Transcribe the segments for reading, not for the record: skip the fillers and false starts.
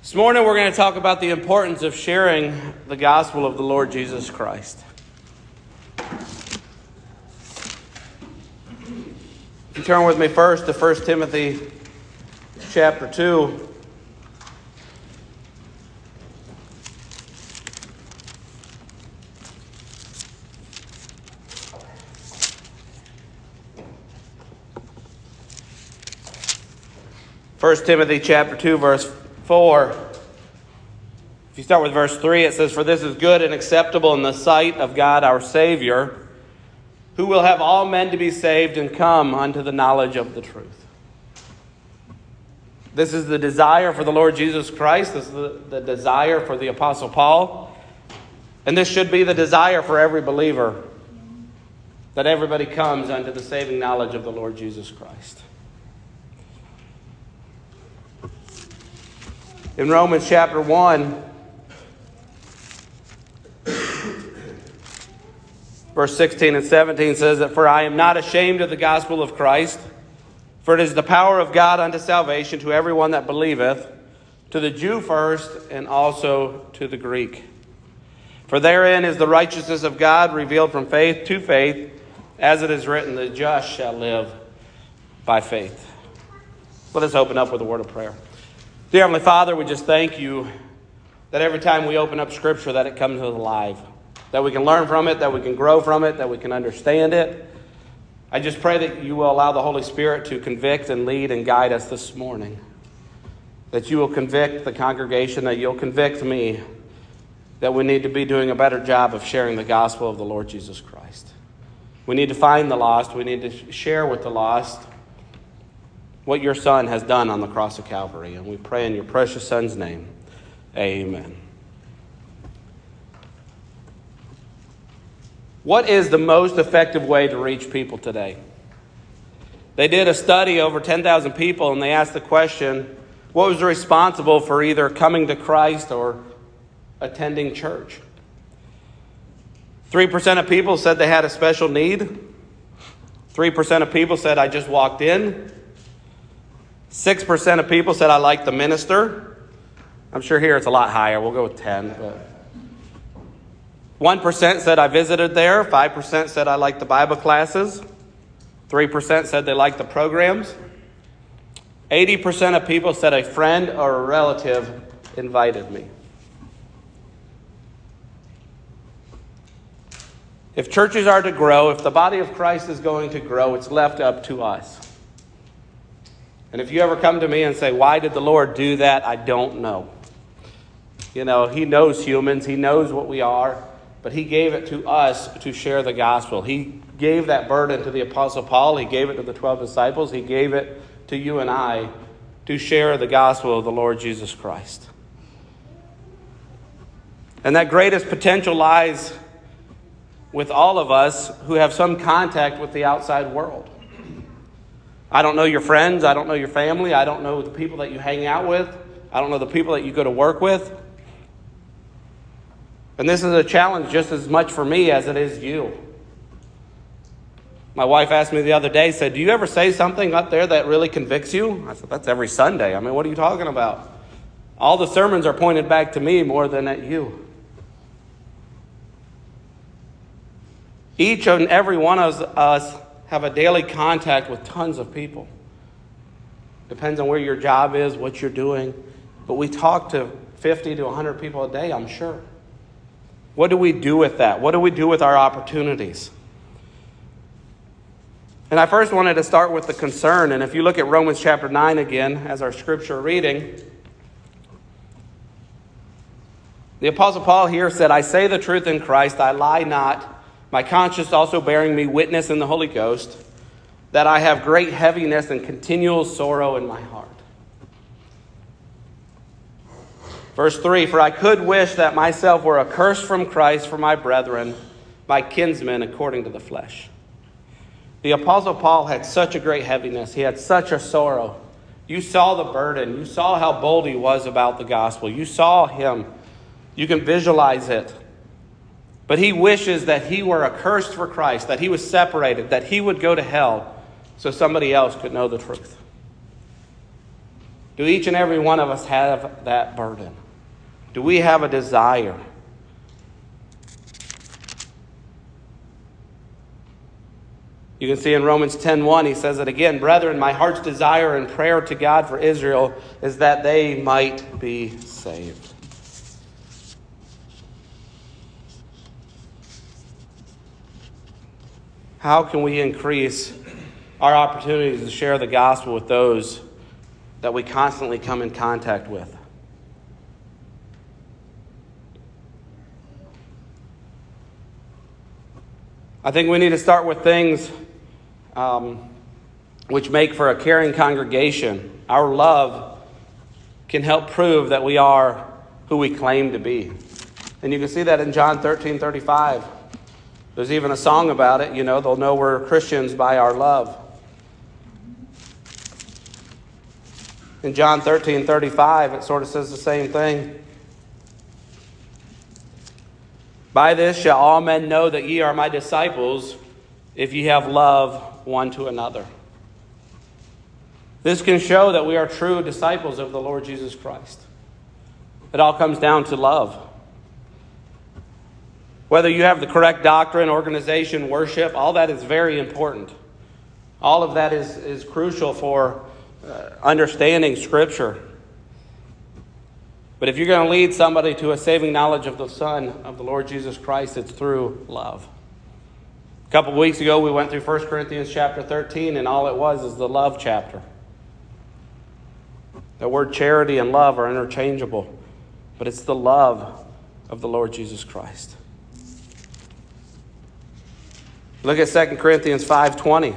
This morning we're going to talk about the importance of sharing the gospel of the Lord Jesus Christ. If you turn with me first to 1 Timothy chapter 2. First Timothy chapter 2, verse 4. If you start with verse 3, it says, "For this is good and acceptable in the sight of God our Savior, who will have all men to be saved and come unto the knowledge of the truth." This is the desire for the Lord Jesus Christ. This is the desire for the Apostle Paul. And this should be the desire for every believer, that everybody comes unto the saving knowledge of the Lord Jesus Christ. In Romans chapter 1, verse 16 and 17 says that, "For I am not ashamed of the gospel of Christ, for it is the power of God unto salvation to everyone that believeth, to the Jew first, and also to the Greek. For therein is the righteousness of God revealed from faith to faith, as it is written, the just shall live by faith." Let us open up with a word of prayer. Dear Heavenly Father, we just thank you that every time we open up Scripture that it comes alive, that we can learn from it, that we can grow from it, that we can understand it. I just pray that you will allow the Holy Spirit to convict and lead and guide us this morning. That you will convict the congregation, that you'll convict me, that we need to be doing a better job of sharing the gospel of the Lord Jesus Christ. We need to find the lost. We need to share with the lost what your Son has done on the cross of Calvary. And we pray in your precious Son's name. Amen. What is the most effective way to reach people today? They did a study over 10,000 people, and they asked the question, what was responsible for either coming to Christ or attending church? 3% of people said they had a special need. 3% of people said, I just walked in. 6% of people said, I like the minister. I'm sure here it's a lot higher. We'll go with 10. But 1% said, I visited there. 5% said, I like the Bible classes. 3% said they liked the programs. 80% of people said a friend or a relative invited me. If churches are to grow, if the body of Christ is going to grow, it's left up to us. And if you ever come to me and say, why did the Lord do that? I don't know. You know, he knows humans. He knows what we are. But he gave it to us to share the gospel. He gave that burden to the Apostle Paul. He gave it to the 12 disciples. He gave it to you and I to share the gospel of the Lord Jesus Christ. And that greatest potential lies with all of us who have some contact with the outside world. I don't know your friends. I don't know your family. I don't know the people that you hang out with. I don't know the people that you go to work with. And this is a challenge just as much for me as it is you. My wife asked me the other day, said, do you ever say something up there that really convicts you? I said, that's every Sunday. I mean, what are you talking about? All the sermons are pointed back to me more than at you. Each and every one of us have a daily contact with tons of people. Depends on where your job is, what you're doing. But we talk to 50 to 100 people a day, I'm sure. What do we do with that? What do we do with our opportunities? And I first wanted to start with the concern. And if you look at Romans chapter 9 again, as our scripture reading, the Apostle Paul here said, I say the truth in Christ, I lie not. My conscience also bearing me witness in the Holy Ghost, that I have great heaviness and continual sorrow in my heart. Verse 3, for I could wish that myself were accursed from Christ for my brethren, my kinsmen according to the flesh. The Apostle Paul had such a great heaviness. He had such a sorrow. You saw the burden. You saw how bold he was about the gospel. You saw him. You can visualize it. But he wishes that he were accursed for Christ, that he was separated, that he would go to hell so somebody else could know the truth. Do each and every one of us have that burden? Do we have a desire? You can see in Romans 10:1, he says it again, "Brethren, my heart's desire and prayer to God for Israel is that they might be saved." How can we increase our opportunities to share the gospel with those that we constantly come in contact with? I think we need to start with things which make for a caring congregation. Our love can help prove that we are who we claim to be. And you can see that in John 13:35. There's even a song about it. They'll know we're Christians by our love. In John 13:35, it sort of says the same thing. "By this shall all men know that ye are my disciples, if ye have love one to another." This can show that we are true disciples of the Lord Jesus Christ. It all comes down to love. Whether you have the correct doctrine, organization, worship, all that is very important. All of that is crucial for understanding Scripture. But if you're going to lead somebody to a saving knowledge of the Son of the Lord Jesus Christ, it's through love. A couple of weeks ago, we went through 1 Corinthians chapter 13, and all it was is the love chapter. The word charity and love are interchangeable, but it's the love of the Lord Jesus Christ. Look at 2 Corinthians 5:20.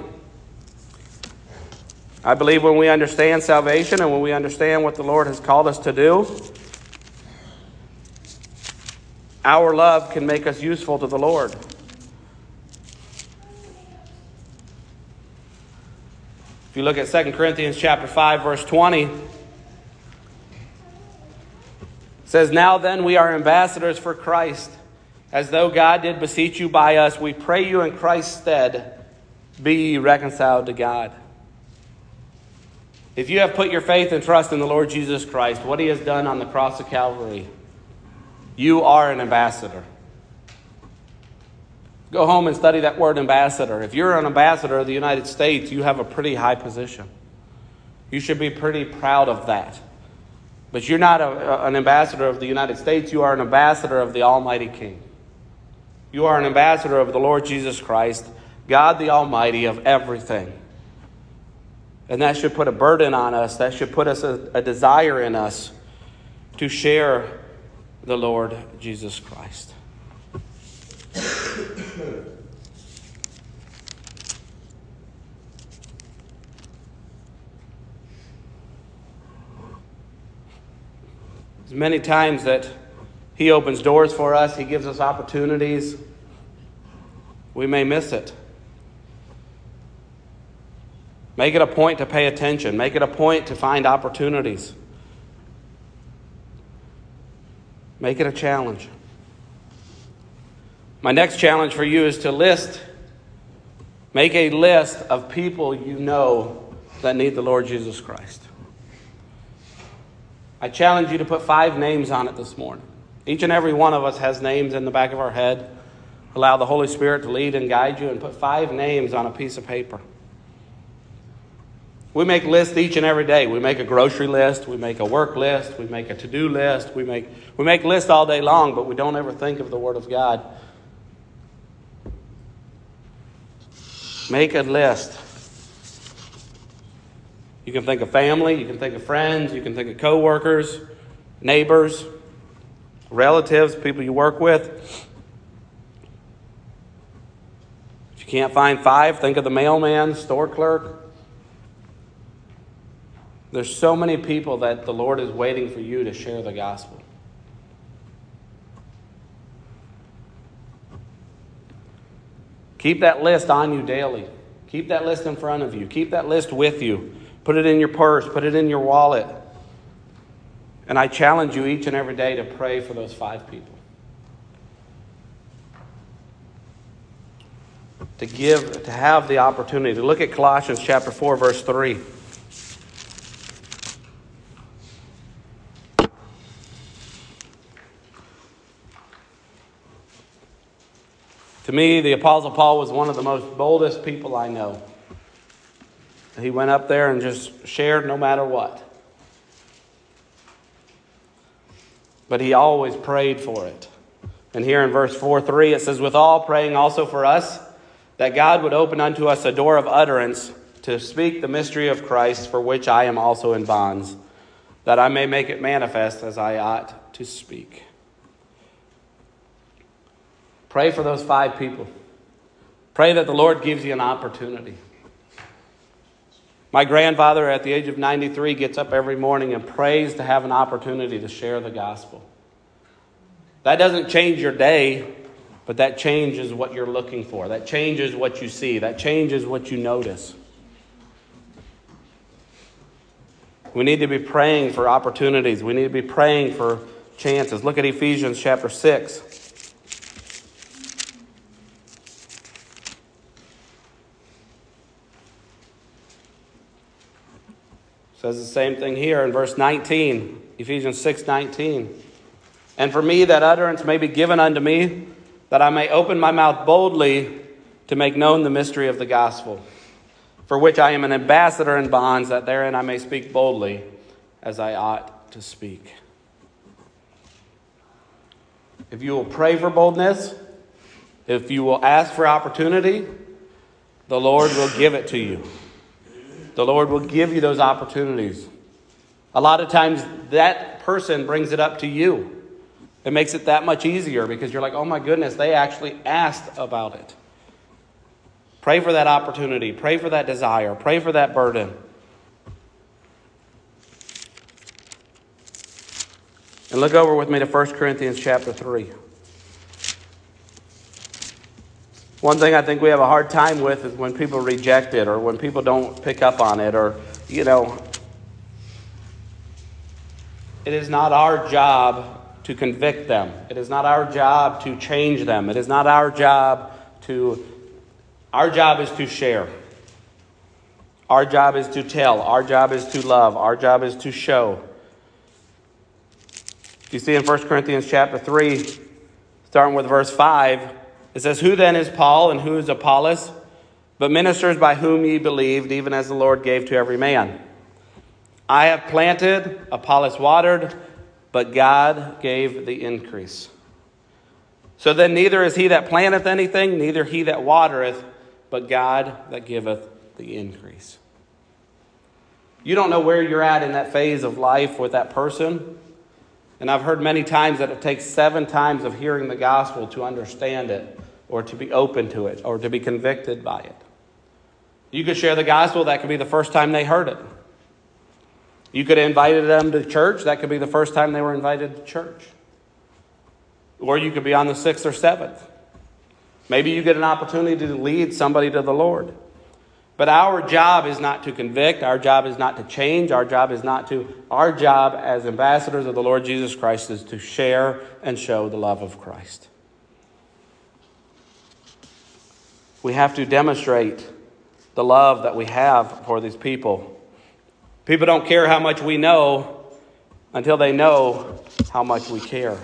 I believe when we understand salvation and when we understand what the Lord has called us to do, our love can make us useful to the Lord. If you look at 2 Corinthians chapter 5, verse 20, it says, "Now then we are ambassadors for Christ, as though God did beseech you by us. We pray you in Christ's stead, be ye reconciled to God." If you have put your faith and trust in the Lord Jesus Christ, what he has done on the cross of Calvary, you are an ambassador. Go home and study that word ambassador. If you're an ambassador of the United States, you have a pretty high position. You should be pretty proud of that. But you're not an ambassador of the United States. You are an ambassador of the Almighty King. You are an ambassador of the Lord Jesus Christ, God the Almighty of everything. And that should put a burden on us. That should put us a desire in us to share the Lord Jesus Christ. There's many times that he opens doors for us. He gives us opportunities. We may miss it. Make it a point to pay attention. Make it a point to find opportunities. Make it a challenge. My next challenge for you is to make a list of people you know that need the Lord Jesus Christ. I challenge you to put 5 names on it this morning. Each and every one of us has names in the back of our head. Allow the Holy Spirit to lead and guide you and put 5 names on a piece of paper. We make lists each and every day. We make a grocery list. We make a work list. We make a to-do list. We make lists all day long, but we don't ever think of the Word of God. Make a list. You can think of family. You can think of friends. You can think of co-workers, neighbors, relatives, people you work with. If you can't find 5, think of the mailman, store clerk. There's so many people that the Lord is waiting for you to share the gospel. Keep that list on you daily. Keep that list in front of you. Keep that list with you. Put it in your purse. Put it in your wallet. And I challenge you each and every day to pray for those 5 people. To have the opportunity. To look at Colossians chapter 4, verse 3. To me, the Apostle Paul was one of the most boldest people I know. He went up there and just shared no matter what. But he always prayed for it. And here in verse 4:3 it says, "Withal praying also for us, that God would open unto us a door of utterance to speak the mystery of Christ, for which I am also in bonds, that I may make it manifest as I ought to speak." Pray for those 5 people. Pray that the Lord gives you an opportunity. My grandfather at the age of 93 gets up every morning and prays to have an opportunity to share the gospel. That doesn't change your day, but that changes what you're looking for. That changes what you see. That changes what you notice. We need to be praying for opportunities. We need to be praying for chances. Look at Ephesians chapter 6. Says the same thing here in verse 19, Ephesians 6:19. "And for me that utterance may be given unto me, that I may open my mouth boldly to make known the mystery of the gospel, for which I am an ambassador in bonds, that therein I may speak boldly as I ought to speak." If you will pray for boldness, if you will ask for opportunity, the Lord will give it to you. The Lord will give you those opportunities. A lot of times that person brings it up to you. It makes it that much easier because you're like, oh my goodness, they actually asked about it. Pray for that opportunity. Pray for that desire. Pray for that burden. And look over with me to 1 Corinthians chapter 3. One thing I think we have a hard time with is when people reject it or when people don't pick up on it or, it is not our job to convict them. It is not our job to change them. It is not our job is to share. Our job is to tell. Our job is to love. Our job is to show. You see in 1 Corinthians chapter 3, starting with verse 5, it says, "Who then is Paul and who is Apollos? But ministers by whom ye believed, even as the Lord gave to every man. I have planted, Apollos watered, but God gave the increase. So then neither is he that planteth anything, neither he that watereth, but God that giveth the increase." You don't know where you're at in that phase of life with that person. And I've heard many times that it takes 7 times of hearing the gospel to understand it, or to be open to it, or to be convicted by it. You could share the gospel, that could be the first time they heard it. You could have invited them to church, that could be the first time they were invited to church. Or you could be on the 6th or 7th. Maybe you get an opportunity to lead somebody to the Lord. But our job is not to convict. Our job is not to change. Our job as ambassadors of the Lord Jesus Christ is to share and show the love of Christ. We have to demonstrate the love that we have for these people. People don't care how much we know until they know how much we care.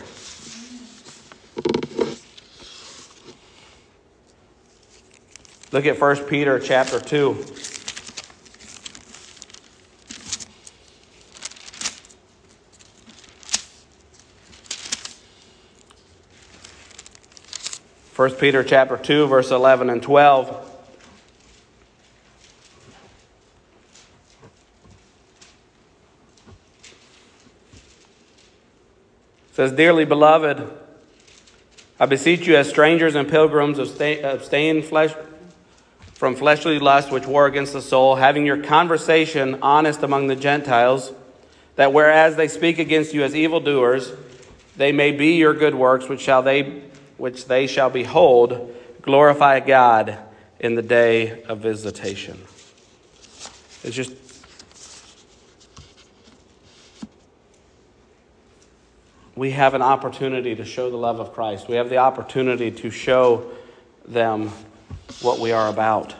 Look at 1 Peter chapter 2. First Peter chapter 2, verse 11 and 12. It says, "Dearly beloved, I beseech you as strangers and pilgrims, abstain from fleshly lusts which war against the soul, having your conversation honest among the Gentiles, that whereas they speak against you as evildoers, they may be your good works, which they shall behold, glorify God in the day of visitation." It's just, we have an opportunity to show the love of Christ. We have the opportunity to show them what we are about.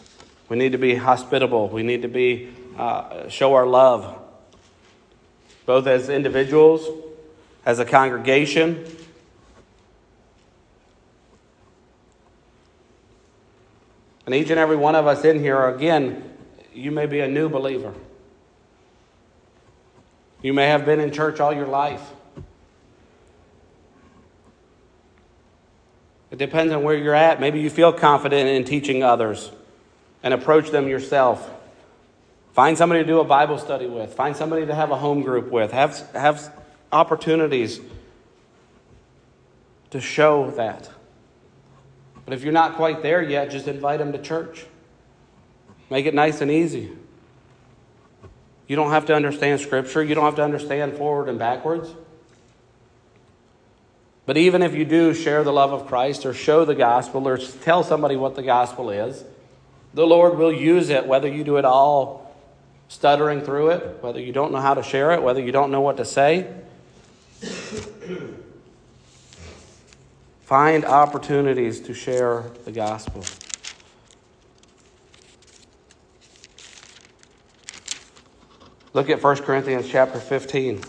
We need to be hospitable. We need to show our love. both as individuals, as a congregation. And each and every one of us in here, again, you may be a new believer. You may have been in church all your life. It depends on where you're at. Maybe you feel confident in teaching others and approach them yourself. Find somebody to do a Bible study with. Find somebody to have a home group with. Have opportunities to show that. But if you're not quite there yet, just invite them to church. Make it nice and easy. You don't have to understand Scripture. You don't have to understand forward and backwards. But even if you do share the love of Christ or show the gospel or tell somebody what the gospel is, the Lord will use it, whether you do it all stuttering through it, whether you don't know how to share it, whether you don't know what to say. Find opportunities to share the gospel. Look at 1 Corinthians chapter 15.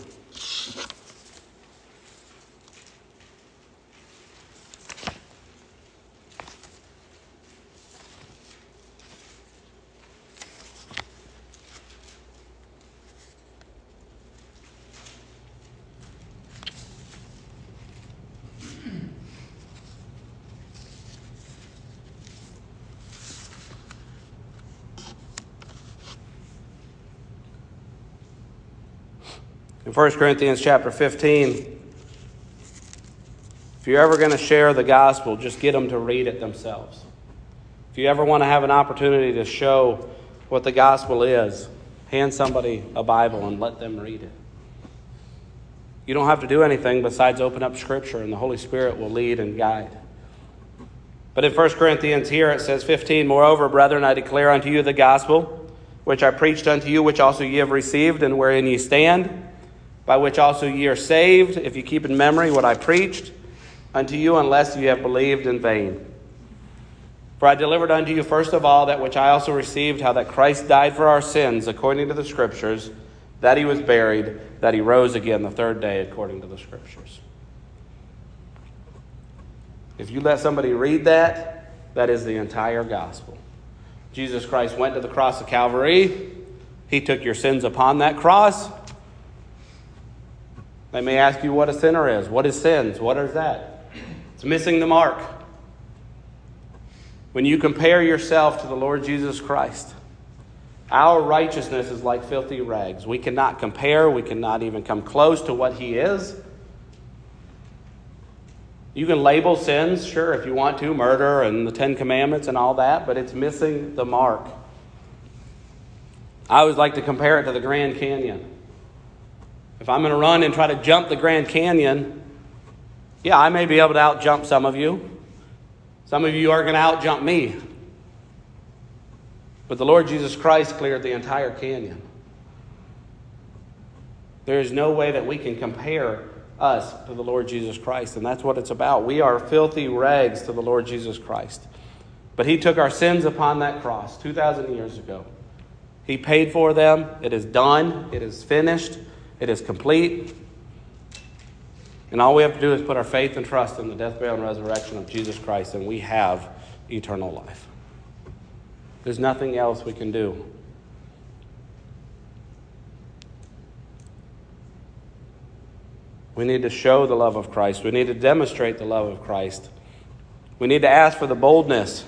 In 1 Corinthians chapter 15, if you're ever going to share the gospel, just get them to read it themselves. If you ever want to have an opportunity to show what the gospel is, hand somebody a Bible and let them read it. You don't have to do anything besides open up Scripture, and the Holy Spirit will lead and guide. But in 1 Corinthians here it says 15, "Moreover, brethren, I declare unto you the gospel, which I preached unto you, which also ye have received, and wherein ye stand, by which also ye are saved, if ye keep in memory what I preached unto you, unless ye have believed in vain. For I delivered unto you first of all that which I also received, how that Christ died for our sins, according to the Scriptures, that he was buried, that he rose again the third day, according to the Scriptures." If you let somebody read that, that is the entire gospel. Jesus Christ went to the cross of Calvary. He took your sins upon that cross. They may ask you what a sinner is. What is sins? What is that? It's missing the mark. When you compare yourself to the Lord Jesus Christ, our righteousness is like filthy rags. We cannot compare. We cannot even come close to what he is. You can label sins, sure, if you want to, murder and the 10 Commandments and all that, but it's missing the mark. I always like to compare it to the Grand Canyon. If I'm going to run and try to jump the Grand Canyon, yeah, I may be able to out-jump some of you. Some of you are going to out-jump me. But the Lord Jesus Christ cleared the entire canyon. There is no way that we can compare us to the Lord Jesus Christ, and that's what it's about. We are filthy rags to the Lord Jesus Christ. But he took our sins upon that cross 2,000 years ago. He paid for them. It is done. It is finished. It is complete. And all we have to do is put our faith and trust in the death, burial, and resurrection of Jesus Christ, and we have eternal life. There's nothing else we can do. We need to show the love of Christ. We need to demonstrate the love of Christ. We need to ask for the boldness.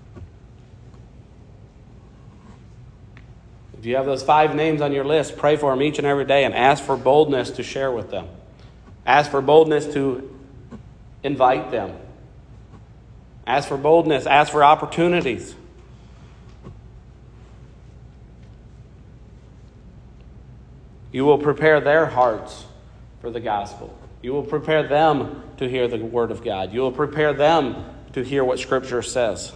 If you have those 5 names on your list, pray for them each and every day and ask for boldness to share with them. Ask for boldness to invite them. Ask for boldness. Ask for opportunities. You will prepare their hearts for the gospel. You will prepare them to hear the word of God. You will prepare them to hear what Scripture says.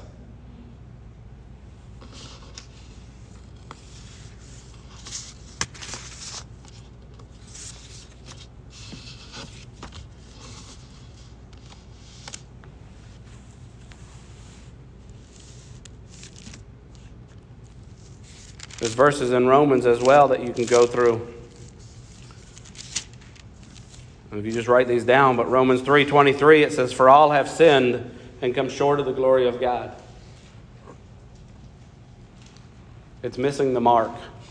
There's verses in Romans as well that you can go through. If you just write these down, but Romans 3:23, it says, "For all have sinned and come short of the glory of God." It's missing the mark.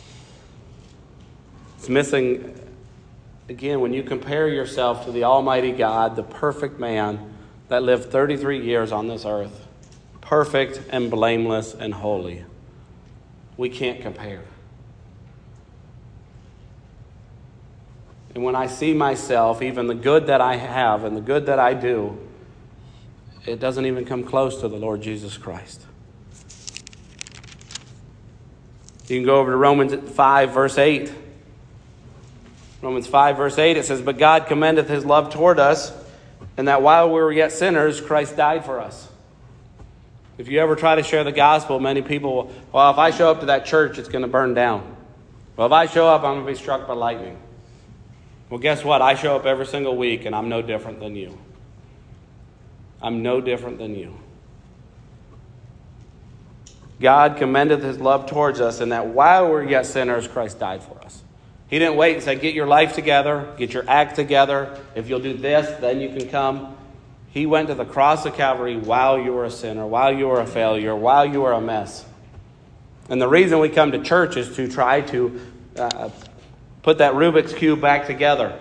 It's missing, again, when you compare yourself to the Almighty God, the perfect man that lived 33 years on this earth, perfect and blameless and holy. We can't compare. And when I see myself, even the good that I have and the good that I do, it doesn't even come close to the Lord Jesus Christ. You can go over to Romans 5, verse 8. Romans 5, verse 8, it says, "But God commendeth his love toward us, and that while we were yet sinners, Christ died for us." If you ever try to share the gospel, many people will, well, if I show up to that church, it's going to burn down. Well, if I show up, I'm going to be struck by lightning. Well, guess what? I show up every single week, and I'm no different than you. I'm no different than you. God commendeth his love towards us, and that while we're yet sinners, Christ died for us. He didn't wait and say, get your life together, get your act together. If you'll do this, then you can come. He went to the cross of Calvary while you were a sinner, while you were a failure, while you were a mess. And the reason we come to church is to try to put that Rubik's Cube back together.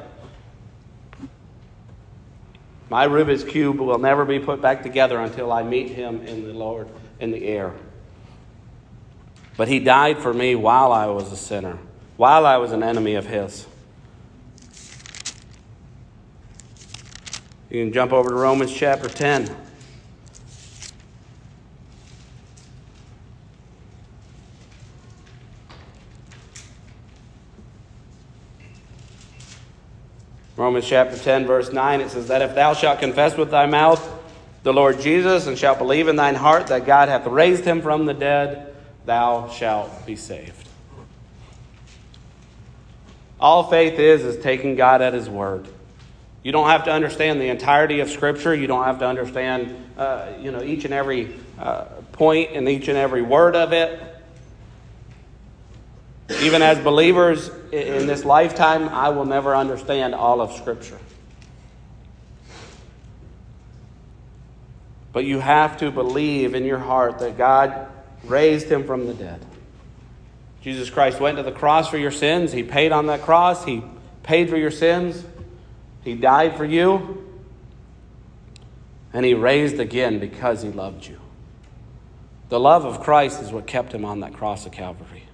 My Rubik's Cube will never be put back together until I meet him in the Lord in the air. But he died for me while I was a sinner, while I was an enemy of his. You can jump over to Romans chapter 10. Romans chapter 10, verse 9, it says that if thou shalt confess with thy mouth the Lord Jesus, and shalt believe in thine heart that God hath raised him from the dead, thou shalt be saved. All faith is taking God at his word. You don't have to understand the entirety of Scripture. You don't have to understand each and every point and each and every word of it. Even as believers in this lifetime, I will never understand all of Scripture. But you have to believe in your heart that God raised him from the dead. Jesus Christ went to the cross for your sins. He paid on that cross. He paid for your sins. He died for you. And he raised again because he loved you. The love of Christ is what kept him on that cross of Calvary.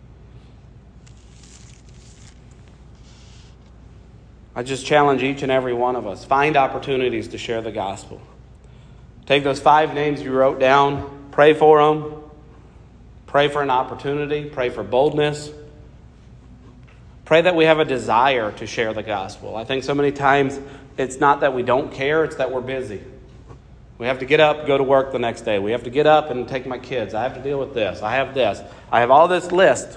I just challenge each and every one of us. Find opportunities to share the gospel. Take those 5 names you wrote down. Pray for them. Pray for an opportunity. Pray for boldness. Pray that we have a desire to share the gospel. I think so many times it's not that we don't care, it's that we're busy. We have to get up, go to work the next day. We have to get up and take my kids. I have to deal with this. I have this. I have all this list.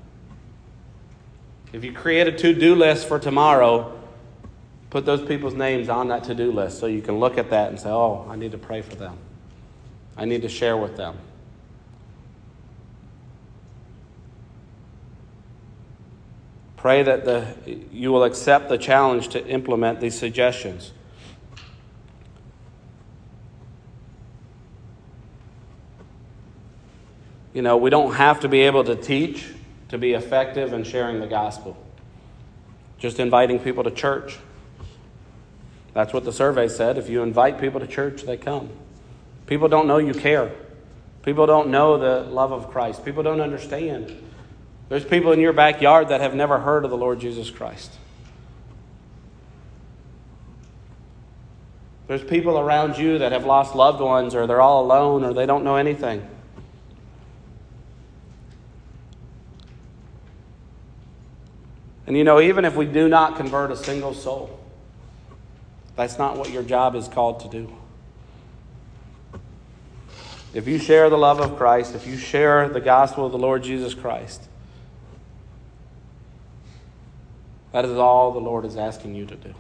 If you create a to-do list for tomorrow, put those people's names on that to-do list so you can look at that and say, oh, I need to pray for them. I need to share with them. Pray that you will accept the challenge to implement these suggestions. We don't have to be able to teach to be effective in sharing the gospel. Just inviting people to church. That's what the survey said. If you invite people to church, they come. People don't know you care. People don't know the love of Christ. People don't understand. There's people in your backyard that have never heard of the Lord Jesus Christ. There's people around you that have lost loved ones, or they're all alone, or they don't know anything. And even if we do not convert a single soul, that's not what your job is called to do. If you share the love of Christ, if you share the gospel of the Lord Jesus Christ, that is all the Lord is asking you to do.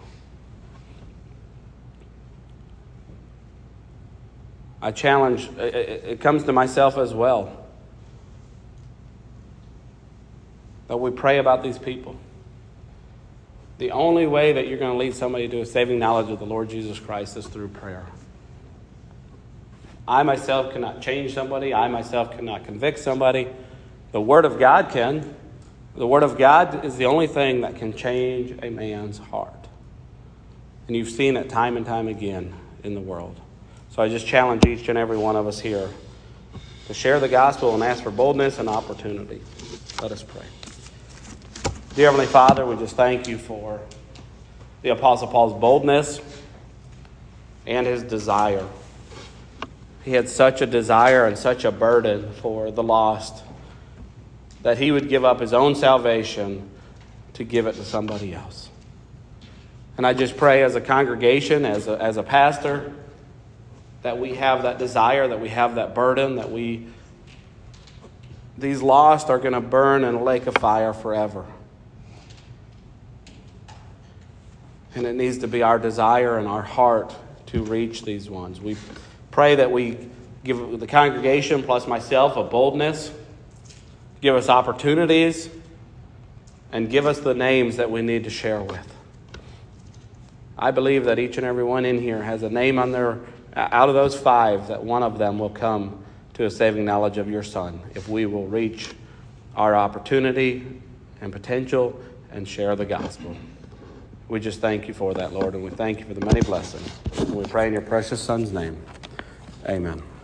I challenge, it comes to myself as well, that we pray about these people. The only way that you're going to lead somebody to a saving knowledge of the Lord Jesus Christ is through prayer. I myself cannot change somebody. I myself cannot convict somebody. The Word of God can. The Word of God is the only thing that can change a man's heart. And you've seen it time and time again in the world. So I just challenge each and every one of us here to share the gospel and ask for boldness and opportunity. Let us pray. Dear Heavenly Father, we just thank you for the Apostle Paul's boldness and his desire. He had such a desire and such a burden for the lost that he would give up his own salvation to give it to somebody else. And I just pray as a congregation, as a pastor, that we have that desire, that we have that burden, that these lost are going to burn in a lake of fire forever. And it needs to be our desire and our heart to reach these ones. We pray that we give the congregation plus myself a boldness, give us opportunities, and give us the names that we need to share with. I believe that each and every one in here has a name on their, out of those 5, that one of them will come to a saving knowledge of your Son if we will reach our opportunity and potential and share the gospel. We just thank you for that, Lord, and we thank you for the many blessings. We pray in your precious Son's name. Amen.